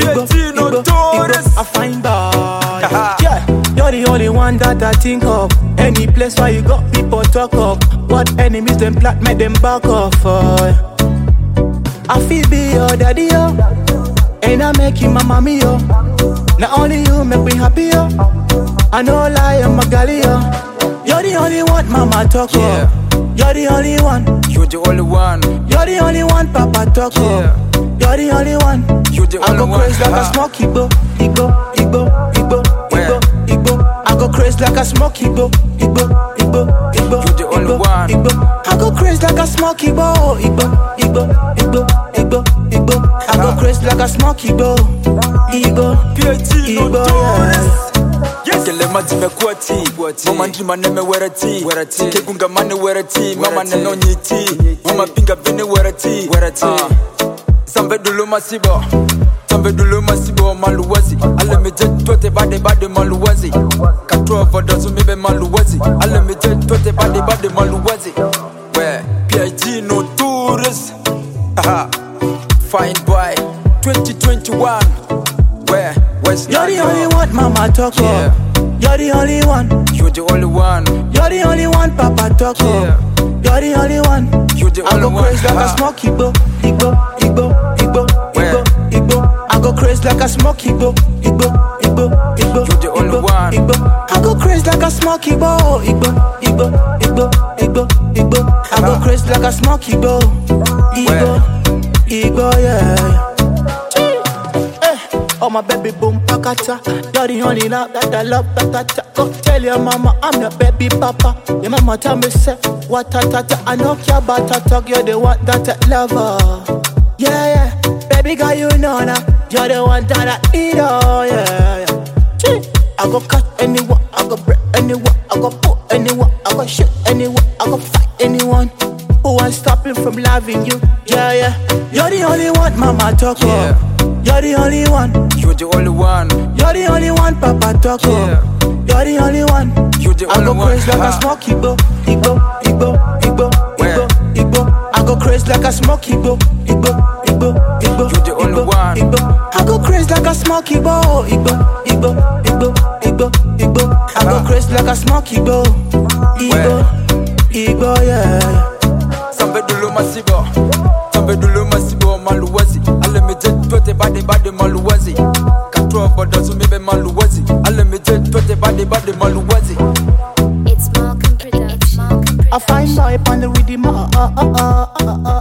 Igbo, Igbo, I find bad. Yeah, you're the only one that I think of. Any place where you got people talk of. What enemies them plot, make them back off. I feel be your daddy, yo. And I make you my mommy, yo. Not only you make me happy, yo. I know lie, I'm a galley, yo. You're the only one mama talk of. You're the only one. You're the only one. You're the only one papa talk of. You're the only one. You're the only one. I go crazy like a smoke Igbo, Igbo, Igbo, Igbo, Igbo, Igbo. I go crazy like a smoke Igbo, Igbo, Igbo, Igbo. You're the only one. Igbo. I go crazy like a smoke Igbo, Igbo, Igbo, Igbo, Igbo, Igbo. I go crazy like a smoke Igbo, Igbo, Igbo. Yeah. Kele mati me kwati, mama ndima neme werati, kegunga mane werati, mama neno nyiti, mama pinga vini werati, sambe dulu masibo, maluwazi, ale me jet tote bade maluwazi, katro vodosu mibe maluwazi, ale me jet tote bade maluwazi, where PIG no tourists, fine boy, 2021, where's you're the only one mama talk of. You're the only one. You're the only one. You're the only one papa talk of. You're the only one. You're the only one. I go crazy like a smoke Igbo, Igbo, Igbo, Igbo, Igbo, Igbo. I go crazy like a smoke Igbo, Igbo, Igbo, Igbo. You're the only one. Igbo. I go crazy like a smoke Igbo, Igbo, Igbo, Igbo, Igbo, Igbo. I go crazy like a smoke Igbo, Igbo, Igbo, yeah. Oh my baby boom pakata, you're the only love that I love. Go tell your mama I'm your baby papa. Your mama tell me say what I know your butt talk. You're the one that I love her. Yeah, baby girl you know now. You're the one that I need. Oh yeah. I go cut anyone, I go break anyone, I go put anyone, I go shoot anyone, I go fight anyone who wants stopping from loving you. Yeah. You're the only one mama talk of. You're the only one. You're the only one. You're the only one papa talk of. You're the only one. You're the only one. I go crazy like a smoke Igbo, Igbo, Igbo, Igbo, Igbo, Igbo. I go crazy like a smoke Igbo, Igbo, Igbo, Igbo. You're the only one. Igbo. I go crazy like a smoke Igbo, Igbo, Igbo, Igbo, Igbo, Igbo. I go crazy like a smoke Igbo, Igbo, yeah. Sambe dulu masibo, maluwazi. Ale me jet tote bade maluwazi. Katro vodosu mibe maluwazi. Ale me jet tote bade maluwazi. It's Malcolm Production. I find boy on the rhythm.